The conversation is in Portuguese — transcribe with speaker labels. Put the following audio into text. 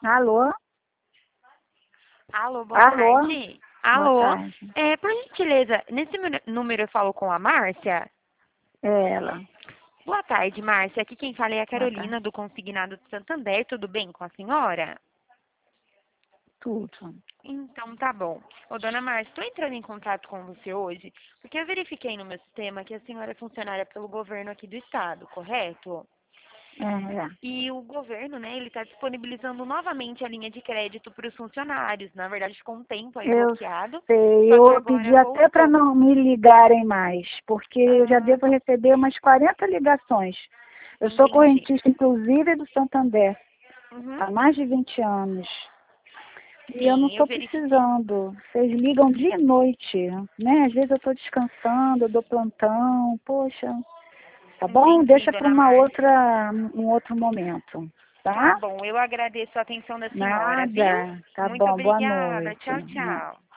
Speaker 1: Alô?
Speaker 2: Alô, boa
Speaker 1: Alô?
Speaker 2: tarde.
Speaker 1: Boa
Speaker 2: Alô,
Speaker 1: tarde.
Speaker 2: por gentileza, nesse número eu falo com a Márcia?
Speaker 1: É ela.
Speaker 2: Boa tarde, Márcia. Aqui quem fala é a
Speaker 1: Boa tarde.
Speaker 2: Carolina, do Consignado de Santander. Tudo bem com a senhora?
Speaker 1: Tudo.
Speaker 2: Então, tá bom. Ô, dona Márcia, estou entrando em contato com você hoje porque eu verifiquei no meu sistema que a senhora é funcionária pelo governo aqui do estado, correto?
Speaker 1: É.
Speaker 2: E o governo, né, ele está disponibilizando novamente a linha de crédito para os funcionários. Na verdade, ficou um tempo aí
Speaker 1: Eu
Speaker 2: bloqueado,
Speaker 1: sei.
Speaker 2: só que
Speaker 1: Eu
Speaker 2: agora
Speaker 1: pedi até para
Speaker 2: voltou.
Speaker 1: não me ligarem mais, porque eu já
Speaker 2: Ah,
Speaker 1: devo receber umas 40 ligações. Eu sou
Speaker 2: entendi.
Speaker 1: correntista, inclusive, do Santander,
Speaker 2: Uhum.
Speaker 1: há mais de 20 anos. E eu não
Speaker 2: Sim, eu
Speaker 1: estou
Speaker 2: verifiquei.
Speaker 1: precisando. Vocês ligam dia e noite, né? Às vezes eu estou descansando, eu dou plantão. Poxa, tá bom?
Speaker 2: Entendi,
Speaker 1: Deixa para
Speaker 2: dona Márcia.
Speaker 1: um outro momento,
Speaker 2: Tá
Speaker 1: tá?
Speaker 2: bom, eu agradeço a atenção da senhora, viu?
Speaker 1: Nada. Tá
Speaker 2: Muito
Speaker 1: bom. Boa
Speaker 2: obrigada.
Speaker 1: noite.
Speaker 2: Tchau, tchau.